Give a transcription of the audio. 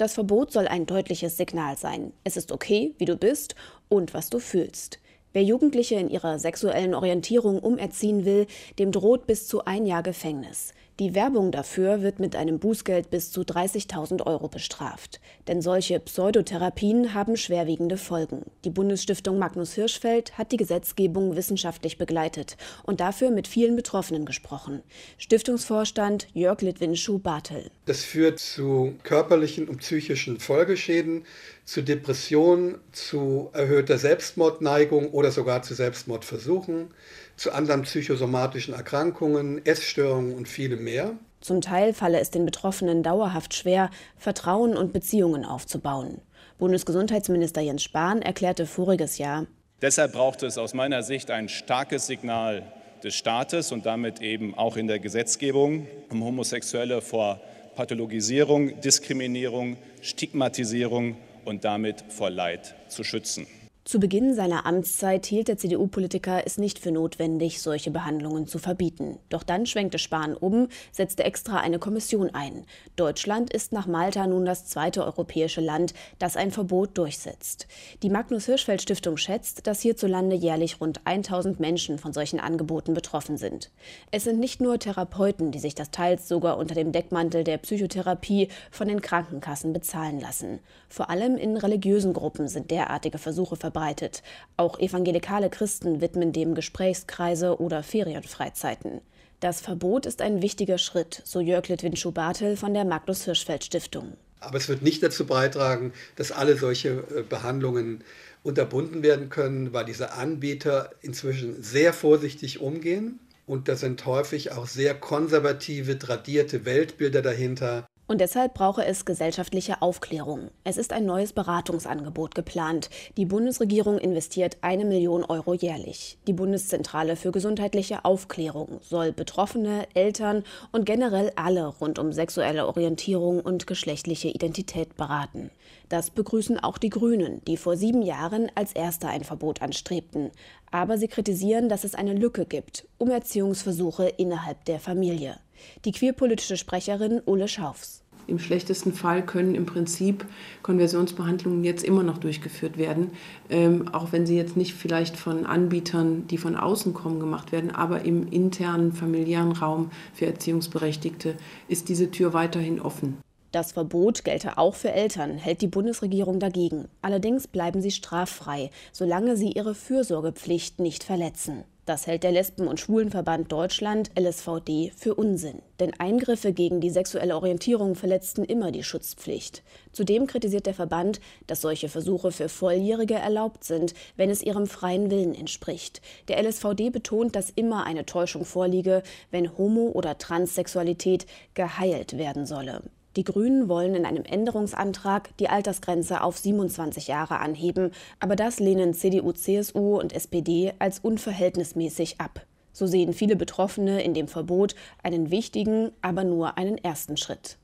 Das Verbot soll ein deutliches Signal sein. Es ist okay, wie du bist und was du fühlst. Wer Jugendliche in ihrer sexuellen Orientierung umerziehen will, dem droht bis zu 1 Jahr Gefängnis. Die Werbung dafür wird mit einem Bußgeld bis zu 30.000 € bestraft. Denn solche Pseudotherapien haben schwerwiegende Folgen. Die Bundesstiftung Magnus Hirschfeld hat die Gesetzgebung wissenschaftlich begleitet und dafür mit vielen Betroffenen gesprochen. Stiftungsvorstand Jörg Litwinschuk-Bartel. Das führt zu körperlichen und psychischen Folgeschäden, zu Depressionen, zu erhöhter Selbstmordneigung oder sogar zu Selbstmordversuchen, zu anderen psychosomatischen Erkrankungen, Essstörungen und vielem mehr. Zum Teil falle es den Betroffenen dauerhaft schwer, Vertrauen und Beziehungen aufzubauen. Bundesgesundheitsminister Jens Spahn erklärte voriges Jahr: Deshalb braucht es aus meiner Sicht ein starkes Signal des Staates und damit eben auch in der Gesetzgebung, um Homosexuelle vor Pathologisierung, Diskriminierung, Stigmatisierung und damit vor Leid zu schützen. Zu Beginn seiner Amtszeit hielt der CDU-Politiker es nicht für notwendig, solche Behandlungen zu verbieten. Doch dann schwenkte Spahn um, setzte extra eine Kommission ein. Deutschland ist nach Malta nun das zweite europäische Land, das ein Verbot durchsetzt. Die Magnus-Hirschfeld-Stiftung schätzt, dass hierzulande jährlich rund 1.000 Menschen von solchen Angeboten betroffen sind. Es sind nicht nur Therapeuten, die sich das teils sogar unter dem Deckmantel der Psychotherapie von den Krankenkassen bezahlen lassen. Vor allem in religiösen Gruppen sind derartige Versuche verbreitet. Auch evangelikale Christen widmen dem Gesprächskreise oder Ferienfreizeiten. Das Verbot ist ein wichtiger Schritt, so Jörg Litwinschuk-Bartel von der Magnus-Hirschfeld-Stiftung. Aber es wird nicht dazu beitragen, dass alle solche Behandlungen unterbunden werden können, weil diese Anbieter inzwischen sehr vorsichtig umgehen. Und da sind häufig auch sehr konservative, tradierte Weltbilder dahinter. Und deshalb brauche es gesellschaftliche Aufklärung. Es ist ein neues Beratungsangebot geplant. Die Bundesregierung investiert 1 Million € jährlich. Die Bundeszentrale für gesundheitliche Aufklärung soll Betroffene, Eltern und generell alle rund um sexuelle Orientierung und geschlechtliche Identität beraten. Das begrüßen auch die Grünen, die vor 7 Jahren als Erste ein Verbot anstrebten. Aber sie kritisieren, dass es eine Lücke gibt: Umerziehungsversuche innerhalb der Familie. Die queerpolitische Sprecherin Ulle Schaufs. Im schlechtesten Fall können im Prinzip Konversionsbehandlungen jetzt immer noch durchgeführt werden, auch wenn sie jetzt nicht vielleicht von Anbietern, die von außen kommen, gemacht werden, aber im internen familiären Raum für Erziehungsberechtigte ist diese Tür weiterhin offen. Das Verbot gelte auch für Eltern, hält die Bundesregierung dagegen. Allerdings bleiben sie straffrei, solange sie ihre Fürsorgepflicht nicht verletzen. Das hält der Lesben- und Schwulenverband Deutschland, LSVD, für Unsinn. Denn Eingriffe gegen die sexuelle Orientierung verletzten immer die Schutzpflicht. Zudem kritisiert der Verband, dass solche Versuche für Volljährige erlaubt sind, wenn es ihrem freien Willen entspricht. Der LSVD betont, dass immer eine Täuschung vorliege, wenn Homo- oder Transsexualität geheilt werden solle. Die Grünen wollen in einem Änderungsantrag die Altersgrenze auf 27 Jahre anheben, aber das lehnen CDU, CSU und SPD als unverhältnismäßig ab. So sehen viele Betroffene in dem Verbot einen wichtigen, aber nur einen ersten Schritt.